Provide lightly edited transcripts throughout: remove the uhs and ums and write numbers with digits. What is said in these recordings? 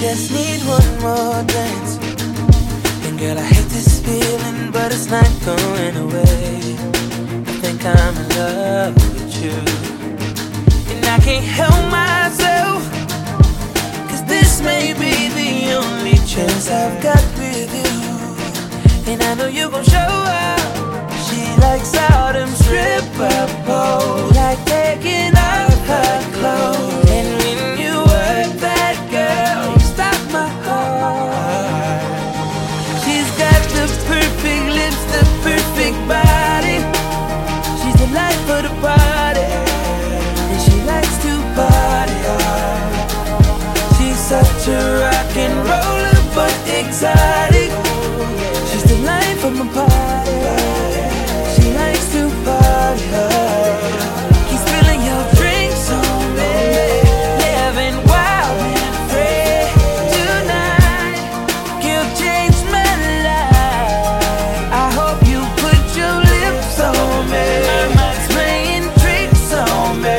just need one more dance. And girl, I hate this feeling, but it's not going away. I think I'm in love with you, and I can't help myself, 'cause this may be the only chance I've got with you. And I know you gon' show up. She likes all them stripper poles, like taking off her clothes. And when you work that girl, you stop my heart. She's got the perfect lips, the perfect body. She's the life of the party, and she likes to party hard. She's such a rock and roller, but exotic. She's the life of my party. She likes to party hard. Keep spilling your drinks on me, living wild and free. Tonight, you'll change my life. I hope you put your lips on me. My mind's playing tricks on me.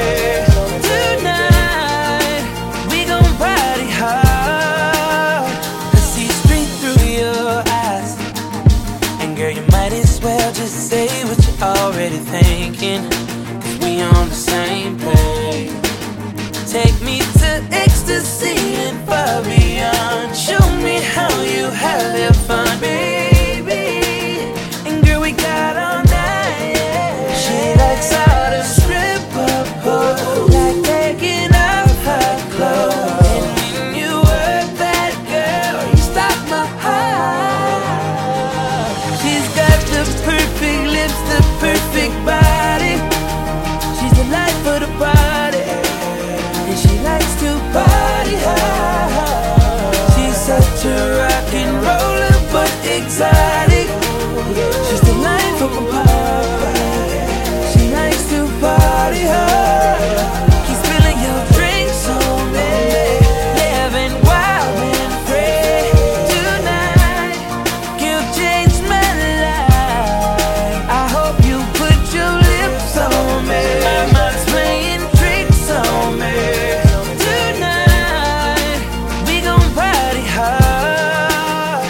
Tonight, we gon' party hard. I see straight through your eyes, and girl, you might as well just say what you're already thinking, 'cause we on the same page. Take me to ecstasy and far beyond. Show me how you have your fun, baby. And girl, we got all night, yeah. She likes all the stripper poles, like taking off her clothes. And when you work that girl, you stop my heart. She's got the perfect lips, the perfect body. She's the life of the party, and she likes to party hard. She's such a rock and roller, but exotic. She's the life of my party. She likes to party hard. Keep spilling your drinks on me, living wild and free. Tonight, you'll change my life. I hope you put your lips on me. My mind's playing tricks on me. Tonight, we gon' party hard.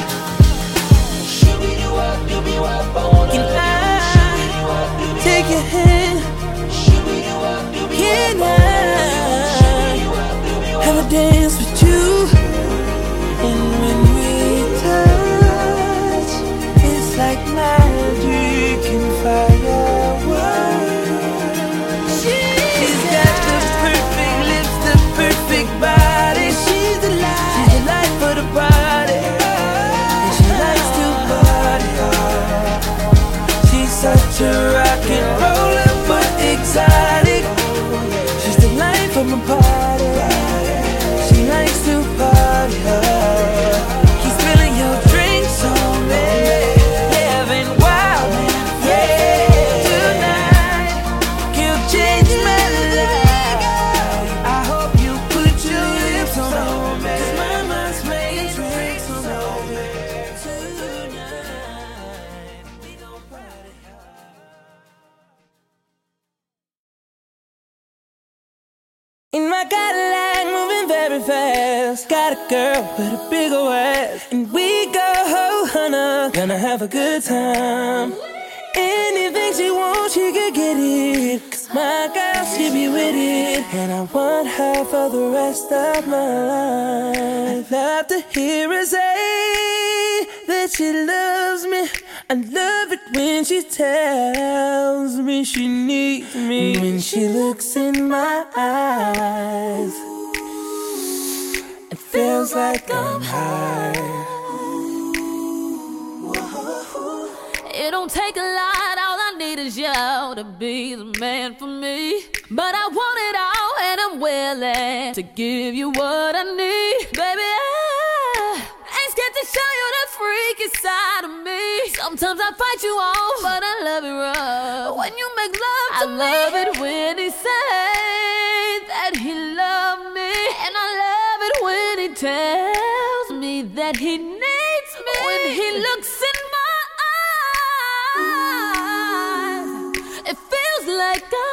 Can I take your hand? Can I have a dance with you? And when we touch, it's like magic and fireworks. She's got the perfect lips, the perfect body. She's the life of the party, and she likes to party hard. She's such a rock and roller, but exotic. She's the life of my party. She likes to party hard. Keep spilling your drinks on me, living wild and free. Tonight, you'll change my life. I hope you put your lips on me, 'cause my mind's playing tricks on me. Tonight, we gon' party hard. In my Cadillac, moving very fast. Got a girl with a big old ass, and we go hunter, gonna have a good time. Anything she wants, she can get it, 'cause my girl, she be with it. And I want her for the rest of my life. I'd love to hear her say that she loves me. I love it when she tells me she needs me. When she looks in my eyes, it feels like I'm high. It don't take a lot, all I need is you to be the man for me. But I want it all, and I'm willing to give you what I need. Baby, I ain't scared to show you the freaky side of me. Sometimes I fight you off, but I love it rough. When you make love to me, I love it when he says that he loved me. And I love it when he tells me that he needs me. When he looks in my eyes, it feels like